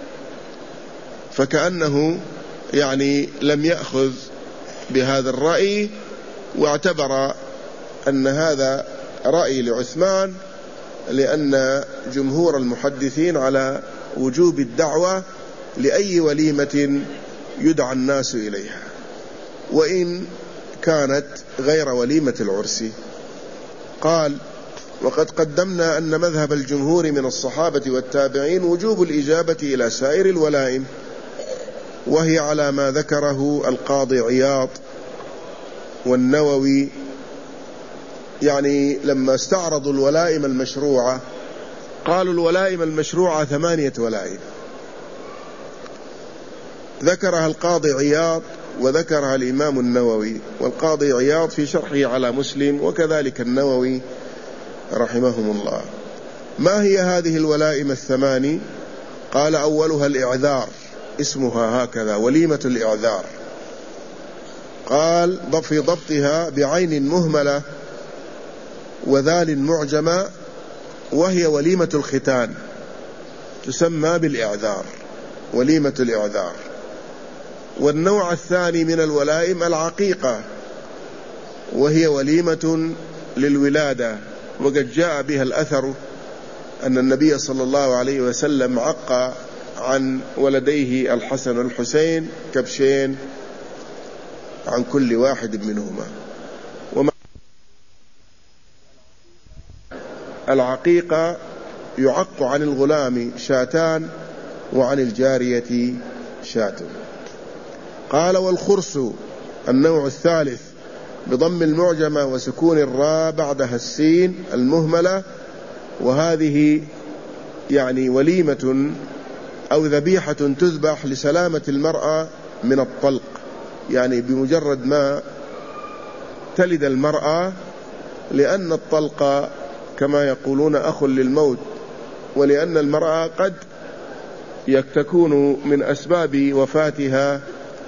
فكأنه يعني لم يأخذ بهذا الرأي، واعتبر أن هذا رأي لعثمان، لأن جمهور المحدثين على وجوب الدعوة لأي وليمة يدعى الناس إليها، وإن كانت غير وليمة العرس. قال وقد قدمنا أن مذهب الجمهور من الصحابة والتابعين وجوب الإجابة إلى سائر الولائم، وهي على ما ذكره القاضي عياض والنووي، يعني لما استعرضوا الولائم المشروعة قالوا الولائم المشروعة ثمانية ولائم، ذكرها القاضي عياض وذكرها الإمام النووي، والقاضي عياض في شرحه على مسلم، وكذلك النووي رحمهم الله. ما هي هذه الولائم الثماني؟ قال أولها الإعذار، اسمها هكذا وليمة الإعذار. قال في ضبطها بعين مهملة وذال معجمة، وهي وليمة الختان، تسمى بالإعذار، وليمة الإعذار. والنوع الثاني من الولائم العقيقة، وهي وليمة للولادة، وقد جاء بها الأثر أن النبي صلى الله عليه وسلم عق عن ولديه الحسن والحسين كبشين عن كل واحد منهما. وما العقيقة يعق عن الغلام شاتان وعن الجارية شاة. قال والخرس النوع الثالث بضم المعجمة وسكون الراء بعدها السين المهملة، وهذه يعني وليمة أو ذبيحة تذبح لسلامة المرأة من الطلق، يعني بمجرد ما تلد المرأة، لأن الطلق كما يقولون أخ للموت، ولأن المرأة قد تكون من أسباب وفاتها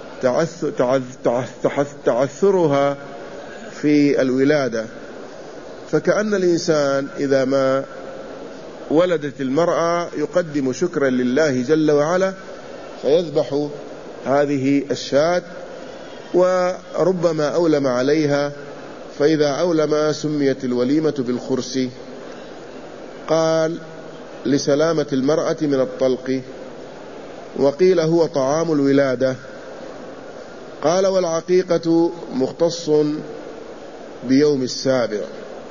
تعثرها في الولادة، فكأن الإنسان إذا ما ولدت المرأة يقدم شكرا لله جل وعلا فيذبح هذه الشاة، وربما أولم عليها، فإذا أولم سميت الوليمة بالخرس. قال لسلامة المرأة من الطلق، وقيل هو طعام الولادة. قال والعقيقة مختص بيوم السابع.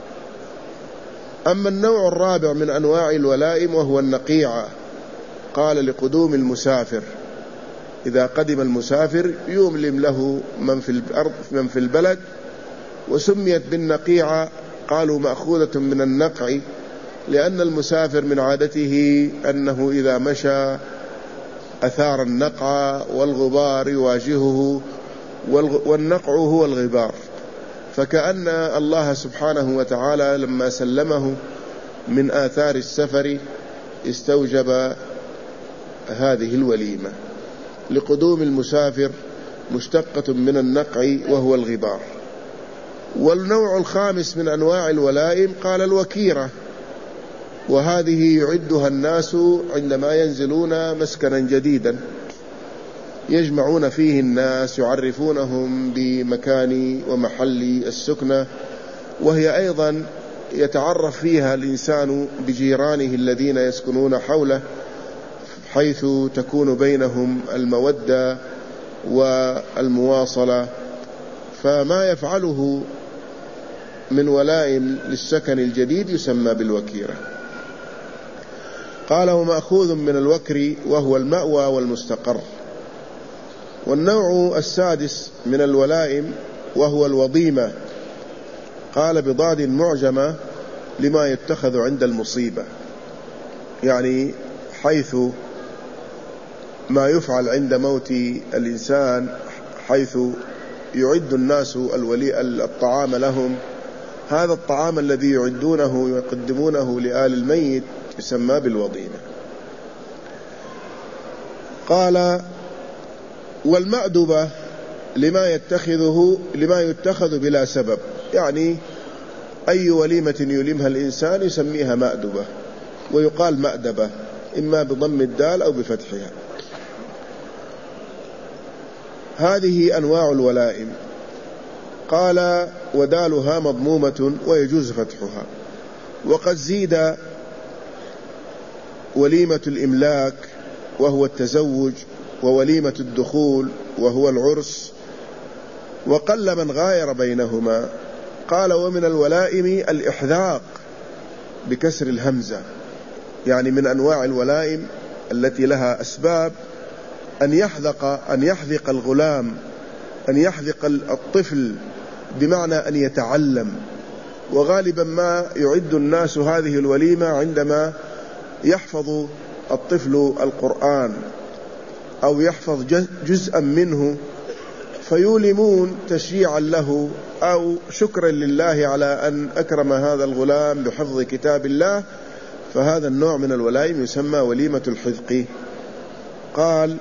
أما النوع الرابع من أنواع الولائم وهو النقيعة، قال لقدوم المسافر، إذا قدم المسافر يملم له من في الأرض من في البلد، وسميت بالنقيعة قالوا مأخوذة من النقع، لأن المسافر من عادته أنه إذا مشى أثار النقع والغبار يواجهه، والنقع هو الغبار، فكأن الله سبحانه وتعالى لما سلمه من آثار السفر استوجب هذه الوليمة، لقدوم المسافر مشتقة من النقع وهو الغبار. والنوع الخامس من أنواع الولائم قال الوكيرة، وهذه يعدها الناس عندما ينزلون مسكنا جديدا يجمعون فيه الناس، يعرفونهم بمكان ومحل السكنة، وهي أيضا يتعرف فيها الإنسان بجيرانه الذين يسكنون حوله، حيث تكون بينهم المودة والمواصلة. فما يفعله من ولائم للسكن الجديد يسمى بالوكيرة. قال ومأخوذ من الوكر وهو المأوى والمستقر. والنوع السادس من الولائم وهو الوضيمة، قال بضاد معجمة لما يتخذ عند المصيبة، يعني حيث ما يفعل عند موت الإنسان، حيث يعد الناس الولي الطعام لهم، هذا الطعام الذي يعدونه ويقدمونه لآل الميت يسمى بالوضيمة. قال والمأدبة لما يتخذه لما يتخذ بلا سبب، يعني أي وليمة يلمها الإنسان يسميها مأدبة، ويقال مأدبة إما بضم الدال أو بفتحها. هذه أنواع الولائم. قال ودالها مضمومة ويجوز فتحها. وقد زيد وليمة الإملاك وهو التزوج، ووليمة الدخول وهو العرس، وقل من غاير بينهما. قال ومن الولائم الإحذاق بكسر الهمزة، يعني من أنواع الولائم التي لها أسباب أن يحذق أن يحذق الغلام، أن يحذق الطفل، بمعنى أن يتعلم. وغالبا ما يعد الناس هذه الوليمة عندما يحفظ الطفل القرآن أو يحفظ جزءا منه، فيولمون تشجيعا له أو شكرا لله على أن أكرم هذا الغلام بحفظ كتاب الله، فهذا النوع من الولائم يسمى وليمة الحذق. قال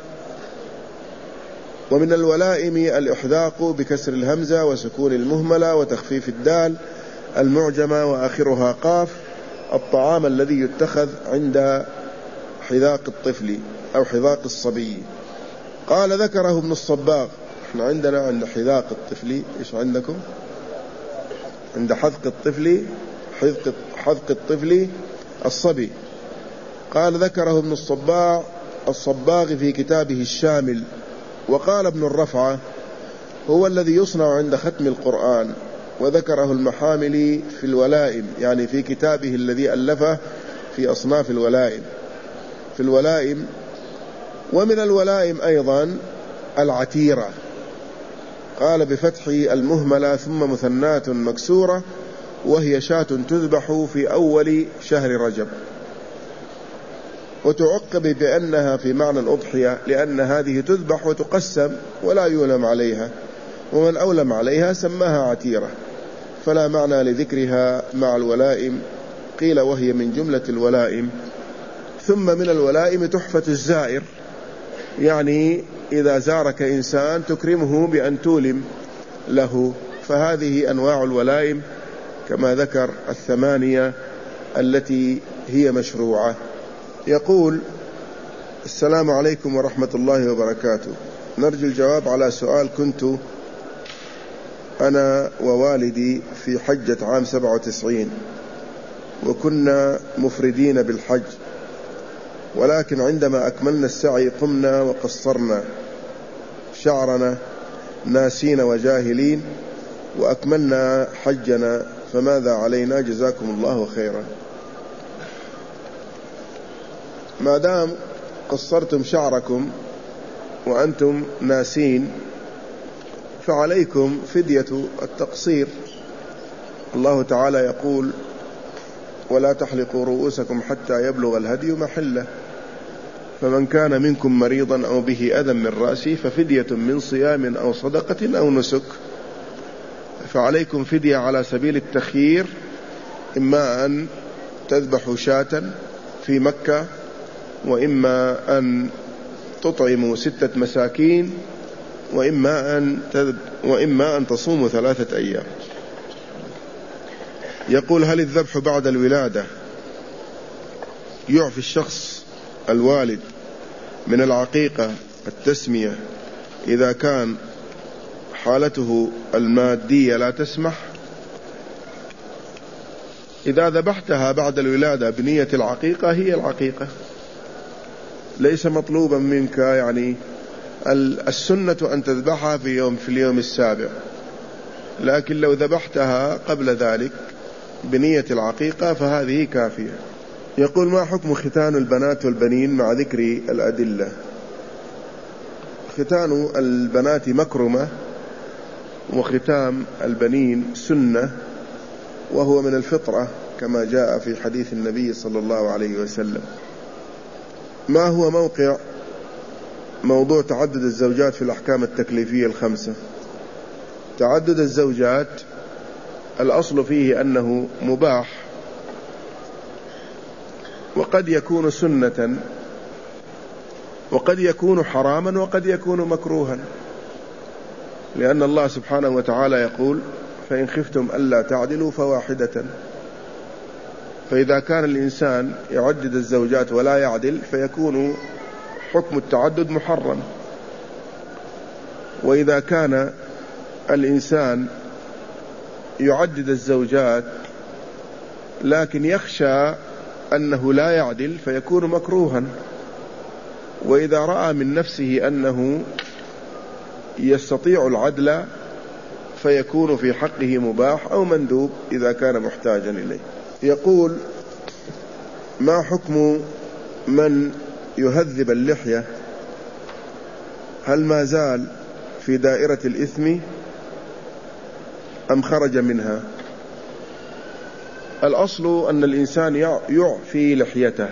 ومن الولائم الإحذاق بكسر الهمزة وسكون المهملة وتخفيف الدال المعجمة وآخرها قاف، الطعام الذي يتخذ عند حذاق الطفل أو حذاق الصبي. قال ذكره ابن الصباغ. احنا عندنا عند حذاق الطفل ايش عندكم؟ عند حذق الطفل حذق حذق الطفل الصبي. قال ذكره ابن الصباغ الصباغ في كتابه الشامل. وقال ابن الرفعة هو الذي يصنع عند ختم القرآن. وذكره المحاملي في الولائم، يعني في كتابه الذي ألفه في أصناف الولائم في الولائم. ومن الولائم أيضا العتيرة. قال بفتح المهملة ثم مثنات مكسورة، وهي شاة تذبح في أول شهر رجب، وتعقب بأنها في معنى الأضحية، لأن هذه تذبح وتقسم ولا يولم عليها، ومن أولم عليها سماها عتيرة، فلا معنى لذكرها مع الولائم. قيل وهي من جملة الولائم. ثم من الولائم تحفة الزائر، يعني إذا زارك إنسان تكرمه بأن تولم له، فهذه أنواع الولائم كما ذكر الثمانية التي هي مشروعة. يقول السلام عليكم ورحمة الله وبركاته، نرجو الجواب على سؤال. كنت أنا ووالدي في حجة عام سبعة وتسعين، وكنا مفردين بالحج، ولكن عندما أكملنا السعي قمنا وقصرنا شعرنا ناسين وجاهلين وأكملنا حجنا، فماذا علينا؟ جزاكم الله خيرا. ما دام قصرتم شعركم وأنتم ناسين فعليكم فدية التقصير. الله تعالى يقول ولا تحلقوا رؤوسكم حتى يبلغ الهدي محله، فمن كان منكم مريضا أو به أذى من رأسه ففدية من صيام أو صدقة أو نسك. فعليكم فدية على سبيل التخيير، إما أن تذبحوا شاة في مكة، وإما أن تطعموا ستة مساكين، وإما أن, وإما أن تصوموا ثلاثة أيام. يقول: هل الذبح بعد الولادة يعفي الشخص الوالد من العقيقة التسمية إذا كان حالته المادية لا تسمح؟ إذا ذبحتها بعد الولادة بنية العقيقة هي العقيقة، ليس مطلوبا منك، يعني السنة أن تذبحها في يوم في اليوم السابع، لكن لو ذبحتها قبل ذلك بنية العقيقة فهذه كافية. يقول: ما حكم ختان البنات والبنين مع ذكر الأدلة؟ ختان البنات مكرمة، وختام البنين سنة، وهو من الفطرة كما جاء في حديث النبي صلى الله عليه وسلم. ما هو موقع موضوع تعدد الزوجات في الأحكام التكليفية الخمسة؟ تعدد الزوجات الأصل فيه أنه مباح، وقد يكون سنة، وقد يكون حراما، وقد يكون مكروها، لأن الله سبحانه وتعالى يقول: فإن خفتم ألا تعدلوا فواحدة. فإذا كان الإنسان يعدد الزوجات ولا يعدل فيكون حكم التعدد محرم. وإذا كان الإنسان يعدد الزوجات لكن يخشى أنه لا يعدل فيكون مكروها. وإذا رأى من نفسه أنه يستطيع العدل فيكون في حقه مباح أو مندوب إذا كان محتاجا إليه. يقول: ما حكم من يهذب اللحية؟ هل ما زال في دائرة الإثم أم خرج منها؟ الأصل أن الإنسان يعفي لحيته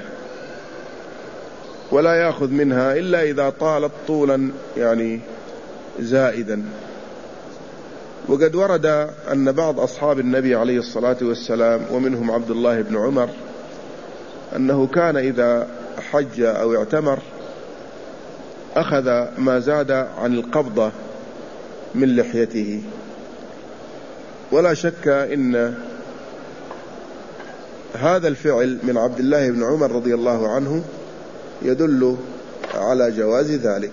ولا يأخذ منها إلا إذا طالت طولا يعني زائدا. وقد ورد أن بعض أصحاب النبي عليه الصلاة والسلام ومنهم عبد الله بن عمر أنه كان إذا حج أو اعتمر أخذ ما زاد عن القبضة من لحيته. ولا شك إن هذا الفعل من عبد الله بن عمر رضي الله عنه يدل على جواز ذلك،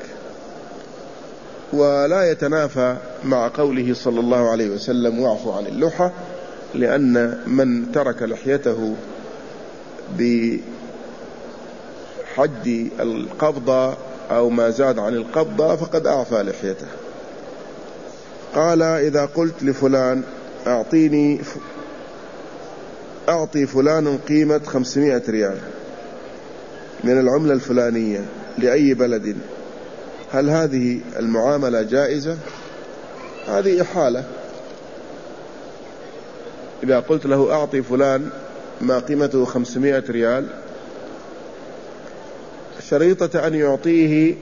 ولا يتنافى مع قوله صلى الله عليه وسلم: واعفوا عن اللحى، لأن من ترك لحيته بحد القبضة أو ما زاد عن القبضة فقد أعفى لحيته. قال: إذا قلت لفلان أعطيني أعطي فلان قيمة خمسمائة ريال من العملة الفلانية لأي بلد، هل هذه المعاملة جائزة؟ هذه إحالة. إذا قلت له أعطي فلان ما قيمته خمسمائة ريال، شريطة أن يعطيه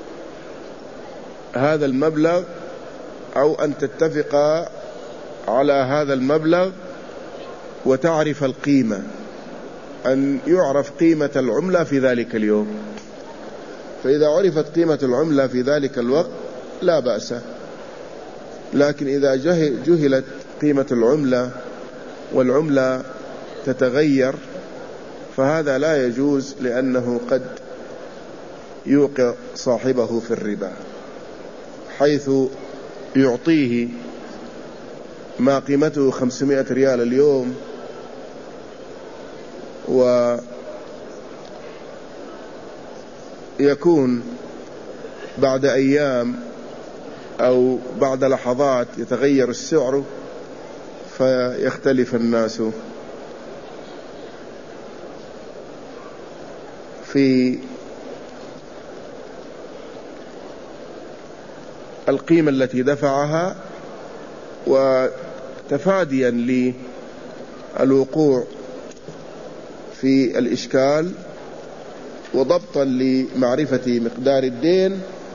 هذا المبلغ أو أن تتفق على هذا المبلغ وتعرف القيمة، أن يعرف قيمة العملة في ذلك اليوم. فإذا عرفت قيمة العملة في ذلك الوقت لا بأس، لكن إذا جهلت قيمة العملة والعملة تتغير فهذا لا يجوز، لأنه قد يوقع صاحبه في الربا، حيث يعطيه ما قيمته خمسمائة ريال اليوم ويكون بعد أيام أو بعد لحظات يتغير السعر فيختلف الناس في القيمة التي دفعها، وتفاديا للوقوع في الإشكال وضبطا لمعرفة مقدار الدين لا بد من تحديد العملة، تحديد قيمة العملة.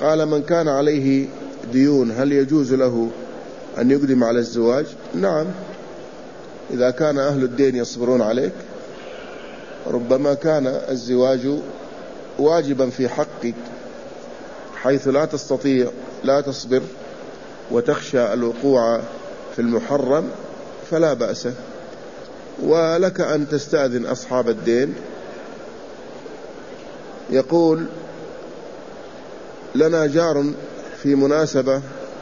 قال من كان عليه ديون هل يجوز له أن يقدم على الزواج؟ نعم، إذا كان أهل الدين يصبرون عليك. ربما كان الزواج واجبا في حقك حيث لا تستطيع لا تصبر وتخشى الوقوع في المحرم، فلا بأس، ولك أن تستأذن أصحاب الدين. يقول لنا جار في مناسبة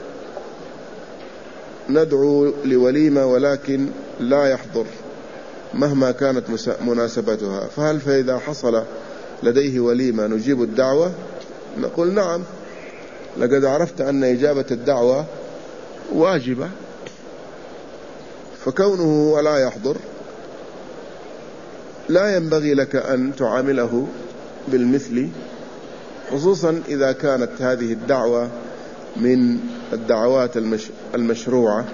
ندعو لوليمة ولكن لا يحضر مهما كانت مناسبتها، فهل فإذا حصل لديه وليمة نجيب الدعوة؟ نقول نعم، لقد عرفت أن إجابة الدعوة واجبة، فكونه ولا يحضر لا ينبغي لك أن تعامله بالمثل، خصوصا إذا كانت هذه الدعوة من الدعوات المشروعة.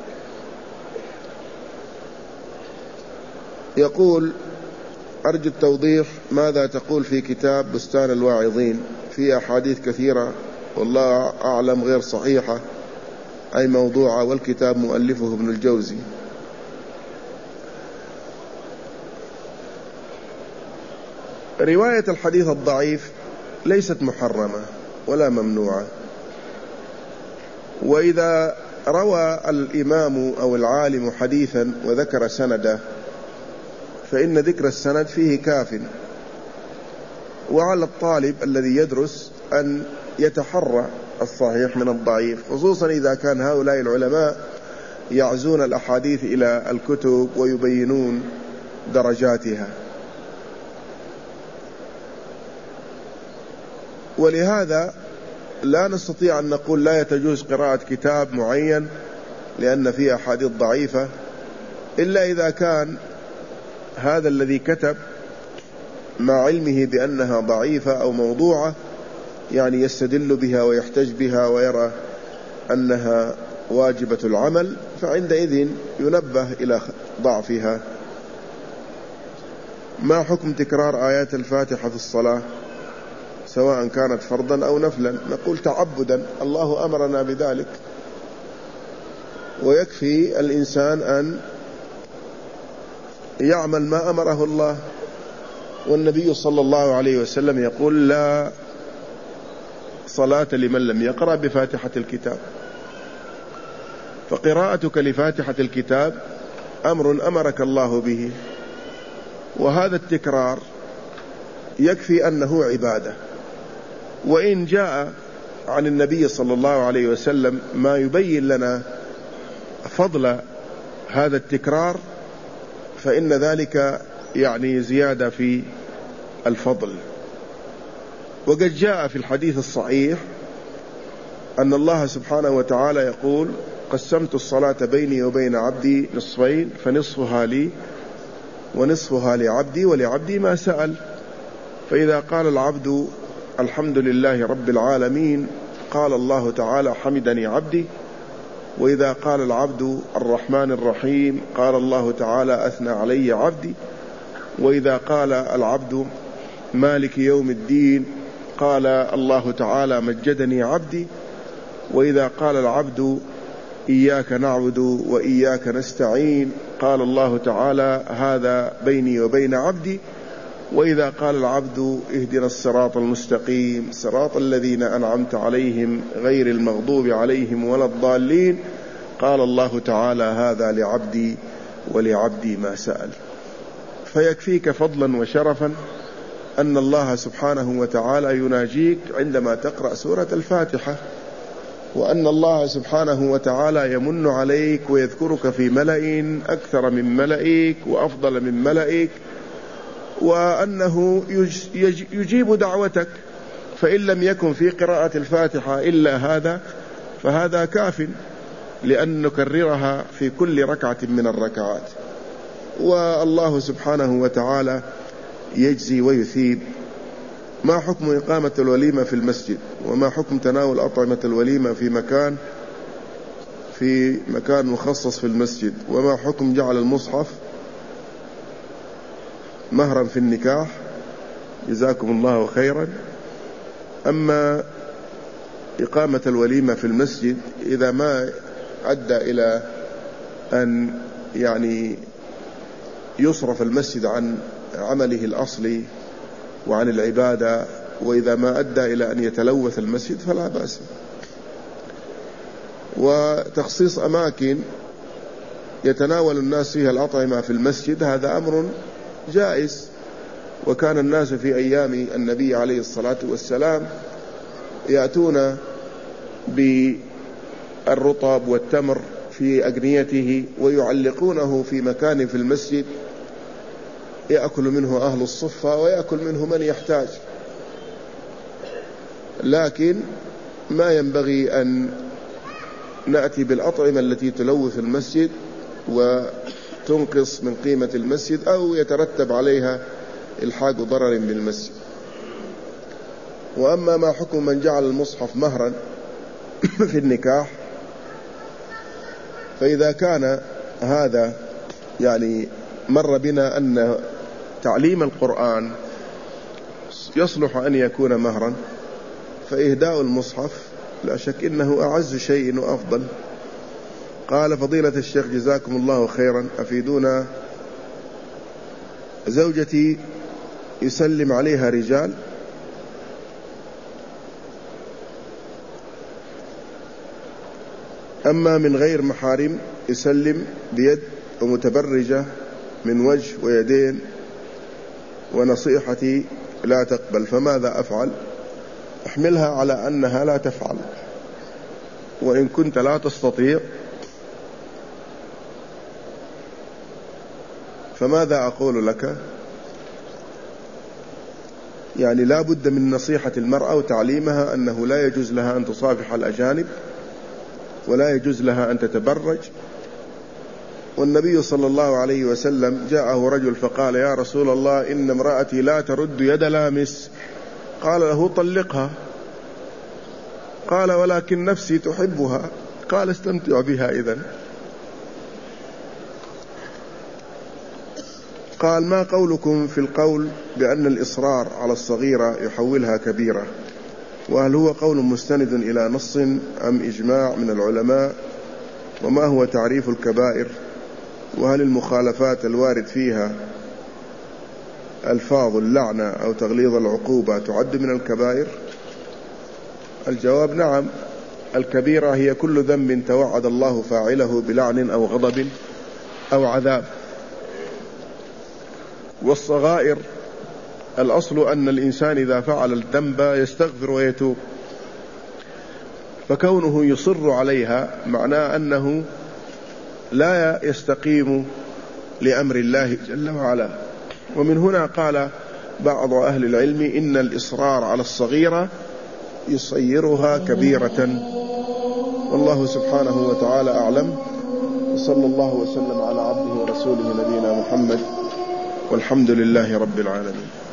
يقول أرجو التوضيح ماذا تقول في كتاب بستان الواعظين، في أحاديث كثيرة والله أعلم غير صحيحة أي موضوعة، والكتاب مؤلفه ابن الجوزي. رواية الحديث الضعيف ليست محرمة ولا ممنوعة، وإذا روى الإمام أو العالم حديثا وذكر سنده فإن ذكر السند فيه كاف، وعلى الطالب الذي يدرس أن يتحرى الصحيح من الضعيف، خصوصا إذا كان هؤلاء العلماء يعزون الأحاديث إلى الكتب ويبينون درجاتها. ولهذا لا نستطيع أن نقول لا يتجوز قراءة كتاب معين لأن فيه أحاديث ضعيفة، إلا إذا كان هذا الذي كتب مع علمه بأنها ضعيفة أو موضوعة يعني يستدل بها ويحتج بها ويرى أنها واجبة العمل، فعندئذ ينبه إلى ضعفها. ما حكم تكرار آيات الفاتحة في الصلاة سواء كانت فرضا أو نفلا؟ نقول تعبدا، الله أمرنا بذلك، ويكفي الإنسان أن يعمل ما أمره الله. والنبي صلى الله عليه وسلم يقول لا صلاة لمن لم يقرأ بفاتحة الكتاب، فقراءتك لفاتحة الكتاب أمر أمرك الله به، وهذا التكرار يكفي أنه عبادة. وإن جاء عن النبي صلى الله عليه وسلم ما يبين لنا فضل هذا التكرار فإن ذلك يعني زيادة في الفضل. وقد جاء في الحديث الصحيح أن الله سبحانه وتعالى يقول قسمت الصلاة بيني وبين عبدي نصفين فنصفها لي ونصفها لعبدي ولعبدي ما سأل. فإذا قال العبد الحمد لله رب العالمين قال الله تعالى حمدني عبدي، وإذا قال العبد الرحمن الرحيم قال الله تعالى أثنى علي عبدي، وإذا قال العبد مالك يوم الدين قال الله تعالى مجدني عبدي، وإذا قال العبد إياك نعبد وإياك نستعين قال الله تعالى هذا بيني وبين عبدي، وإذا قال العبد اهدنا الصراط المستقيم صراط الذين أنعمت عليهم غير المغضوب عليهم ولا الضالين قال الله تعالى هذا لعبدي ولعبدي ما سأل. فيكفيك فضلا وشرفا أن الله سبحانه وتعالى يناجيك عندما تقرأ سورة الفاتحة، وأن الله سبحانه وتعالى يمن عليك ويذكرك في ملأ أكثر من ملئك وأفضل من ملئك، وأنه يجيب دعوتك. فإن لم يكن في قراءة الفاتحة إلا هذا فهذا كاف، لأن نكررها في كل ركعة من الركعات. والله سبحانه وتعالى يجزي ويثيب. ما حكم إقامة الوليمة في المسجد؟ وما حكم تناول أطعمة الوليمة في مكان في مكان مخصص في المسجد؟ وما حكم جعل المصحف مهرا في النكاح؟ جزاكم الله خيرا. أما إقامة الوليمة في المسجد إذا ما أدى إلى أن يعني يصرف المسجد عن عمله الأصلي وعن العبادة، وإذا ما أدى إلى أن يتلوث المسجد فلا بأس. وتخصيص أماكن يتناول الناس فيها الأطعمة في المسجد هذا أمر جائز، وكان الناس في أيام النبي عليه الصلاة والسلام يأتون بالرطب والتمر في أجنيته ويعلقونه في مكان في المسجد يأكل منه أهل الصفة ويأكل منه من يحتاج، لكن ما ينبغي أن نأتي بالأطعمة التي تلوث المسجد وتنقص من قيمة المسجد أو يترتب عليها إلحاق ضرر بالمسجد. وأما ما حكم من جعل المصحف مهرا في النكاح، فإذا كان هذا يعني مر بنا أن تعليم القرآن يصلح أن يكون مهرا، فإهداء المصحف لا شك إنه أعز شيء وأفضل. قال فضيلة الشيخ جزاكم الله خيرا، أفيدونا، زوجتي يسلم عليها رجال أما من غير محارم يسلم بيد ومتبرجة من وجه ويدين، ونصيحتي لا تقبل، فماذا أفعل؟ احملها على أنها لا تفعل، وإن كنت لا تستطيع فماذا أقول لك؟ يعني لا بد من نصيحة المرأة وتعليمها أنه لا يجوز لها أن تصافح الأجانب ولا يجوز لها أن تتبرج. والنبي صلى الله عليه وسلم جاءه رجل فقال يا رسول الله إن امرأتي لا ترد يد لامس، قال له طلقها، قال ولكن نفسي تحبها، قال استمتع بها إذن. قال ما قولكم في القول بأن الإصرار على الصغيرة يحولها كبيرة، وهل هو قول مستند إلى نص أم إجماع من العلماء؟ وما هو تعريف الكبائر؟ وهل المخالفات الوارد فيها ألفاظ اللعنة أو تغليظ العقوبة تعد من الكبائر؟ الجواب نعم، الكبيرة هي كل ذنب توعد الله فاعله بلعن أو غضب أو عذاب. والصغائر الأصل أن الإنسان إذا فعل الذنب يستغفر ويتوب، فكونه يصر عليها معناه أنه لا يستقيم لأمر الله جل وعلا. ومن هنا قال بعض أهل العلم إن الإصرار على الصغيرة يصيرها كبيرة. والله سبحانه وتعالى أعلم، وصلى الله وسلم على عبده ورسوله نبينا محمد، والحمد لله رب العالمين.